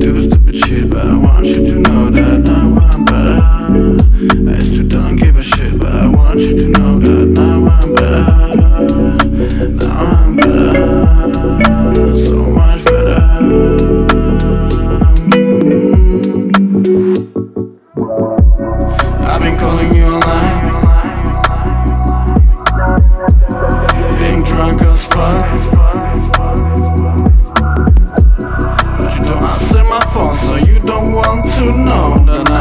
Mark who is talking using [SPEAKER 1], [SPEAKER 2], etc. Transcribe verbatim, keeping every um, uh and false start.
[SPEAKER 1] do stupid shit, but I want you to know that now I'm better. I still don't give a shit, but I want you to know that now I'm better. Now I'm better, so much better. I've been calling you online, being drunk as fuck, but you don't answer my phone, so you don't want to know that